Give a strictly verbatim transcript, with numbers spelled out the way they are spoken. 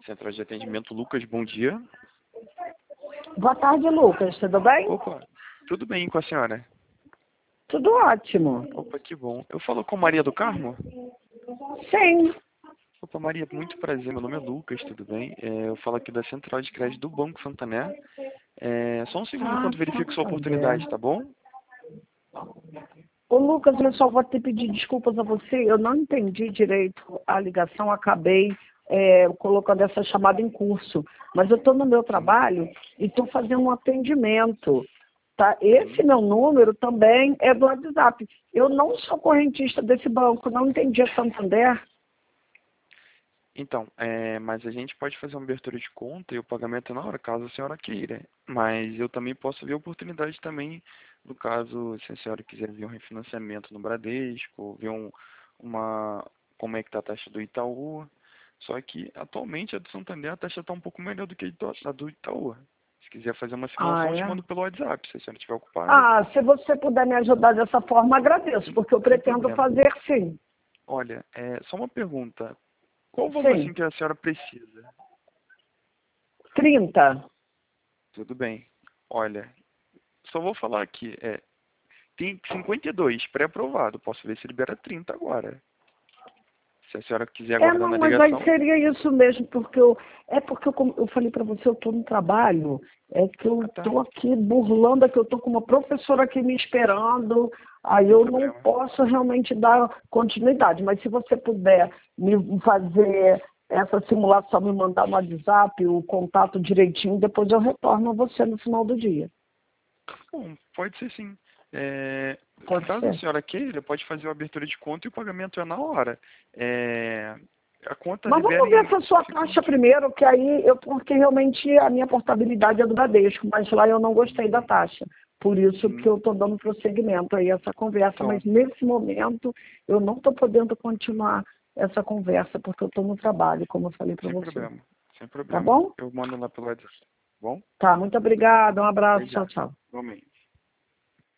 Central de Atendimento, Lucas, bom dia. Boa tarde, Lucas. Tudo bem? Opa, tudo bem com a senhora? Tudo ótimo. Opa, que bom. Eu falo com Maria do Carmo? Sim. Opa, Maria, muito prazer. Meu nome é Lucas, tudo bem? É, eu falo aqui da Central de Crédito do Banco Santander. É, só um segundo Ah, enquanto verifico sua Santander. oportunidade, tá bom? Ô, Lucas, eu só vou te pedir desculpas a você. Eu não entendi direito a ligação, acabei é, colocando essa chamada em curso. Mas eu estou no meu Sim. trabalho e estou fazendo um atendimento. Tá? Esse Sim. meu número também é do WhatsApp. Eu não sou correntista desse banco, não entendi a Santander. Então, é, mas a gente pode fazer uma abertura de conta e o pagamento na hora, caso a senhora queira. Mas eu também posso ver a oportunidade também, no caso, se a senhora quiser ver um refinanciamento no Bradesco, ver um, uma, como é que está a taxa do Itaú. Só que, atualmente, a do Santander, a taxa está um pouco melhor do que a do Itaú. Se quiser fazer uma Ah, simulação, eu te é? mando pelo WhatsApp, se a senhora estiver ocupada. Ah, se você puder me ajudar dessa forma, agradeço, Sem, porque eu sem pretendo problema. fazer sim. Olha, é, só uma pergunta. Qual o valor assim Sim. que a senhora precisa? trinta. Tudo bem. Olha, só vou falar aqui. É, tem cinquenta e dois pré-aprovado. Posso ver se libera trinta agora. Se a senhora quiser É, aguardar na não, mas aí ligação. seria isso mesmo, porque eu, é porque eu, como eu falei para você, eu estou no trabalho, é que eu Ah, tá. estou aqui burlando, é que eu estou com uma professora aqui me esperando, aí Sem eu não problema. posso realmente dar continuidade, mas se você puder me fazer essa simulação, me mandar no WhatsApp, o contato direitinho, depois eu retorno a você no final do dia. Bom, pode ser sim. É, Pode caso a ser? senhora queira, pode fazer a abertura de conta e o pagamento é na hora. É, a conta Mas libera vamos ver em essa sua cinco taxa minutos. primeiro, que aí eu, porque realmente a minha portabilidade é do Bradesco, mas lá eu não gostei da taxa. Por isso que Sim. eu estou dando prosseguimento aí a essa conversa, Então, mas nesse momento eu não estou podendo continuar essa conversa, porque eu estou no trabalho, como eu falei para sem você. problema. Sem Tá problema. bom? Eu mando lá pelo WhatsApp. Tá bom? Tá, muito obrigada, um abraço, tchau, Obrigado. tchau. Igualmente.